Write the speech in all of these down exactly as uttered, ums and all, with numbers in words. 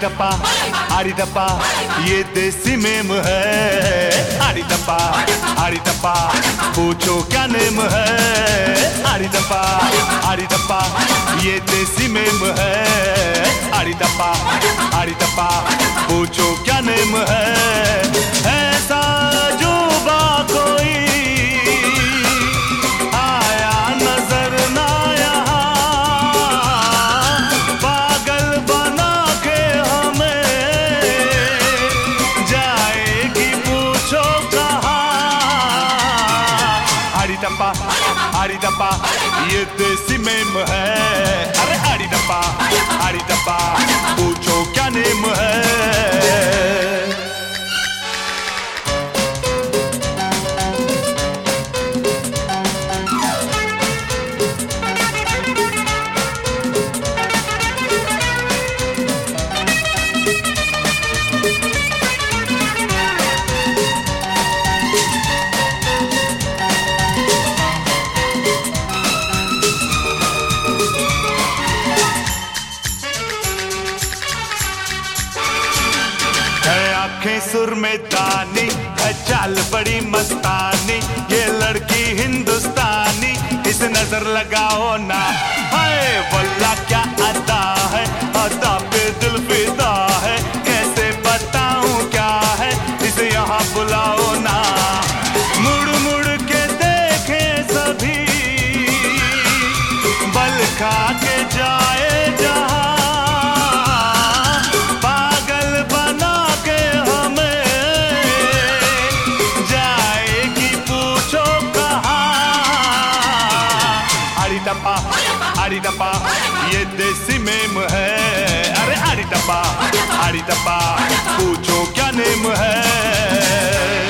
टप्पा आड़ी टप्पा ये देसी मेम है। आड़ी टप्पा आड़ी टप्पा पूछो क्या नेम है। आड़ी टप्पा आड़ी टप्पा ये देसी मेम है। आड़ी टप्पा आड़ी टप्पा पूछो क्या नेम है। ऐसा जुबा कोई आया नजर ना यहाँ, पागल बना के हमें जाएगी पूछो कहाँ। आड़ी टप्पा आड़ी टप्पा ये देसी मेम है। अरे आड़ी टप्पा आड़ी टप्पा पूछो क्या नेम है। आंखें सुर में दानी है, चाल बड़ी मस्तानी, ये लड़की हिंदुस्तानी, इस नजर लगाओ ना। हाय वल्ला क्या अदा है, अदा पे दिल फिदा है, कैसे बताऊं क्या है, इसे यहाँ बुलाओ ना। मुड़ मुड़ के देखे सभी, बल खा के जाए जहाँ, आड़ी टप्पा ये देसी मेम है। अरे आड़ी टप्पा आड़ी टप्पा पूछो क्या नेम है।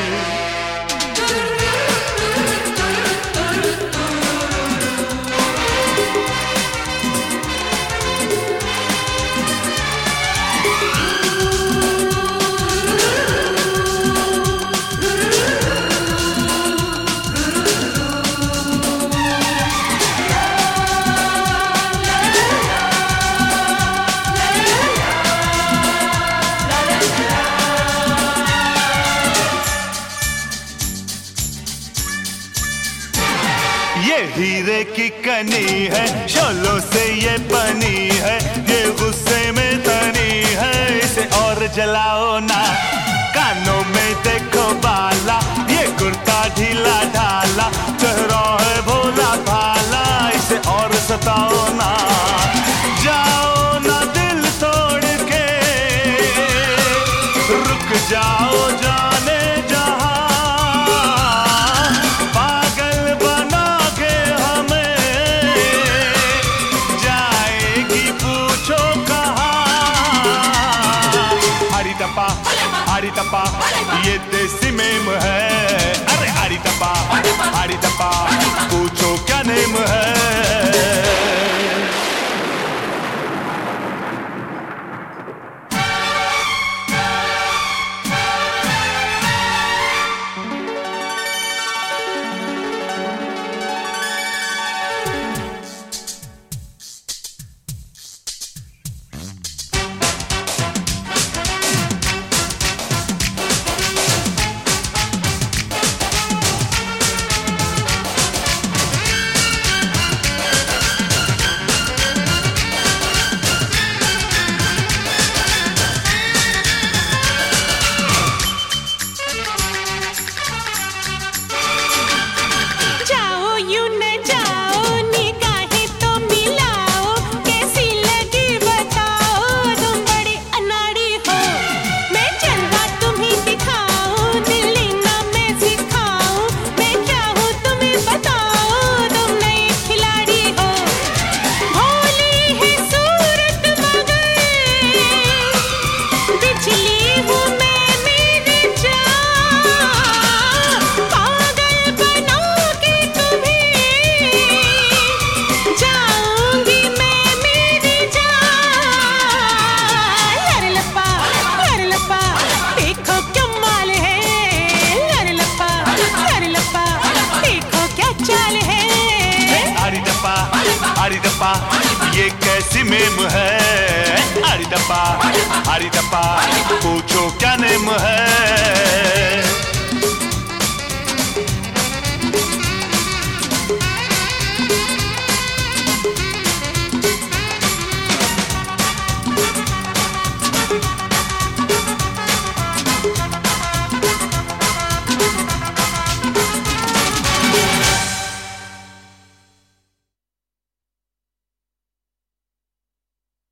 ये हीरे की कनी है, शोलों से ये बनी है, ये गुस्से में तनी है, इसे और जलाओ ना। कानों में देखो बाला, ये कुर्ता ढीला ढाला, चेहरा है भोला भाला, इसे और सताओ ना। जाओ ना दिल तोड़ के, रुक जाओ जाने जहां, आड़ी टप्पा ये देसी मेम है। अरे आड़ी टप्पा आड़ी टप्पा पूछो क्या नेम है। हारी टप्पा पूछो क्या नेम है।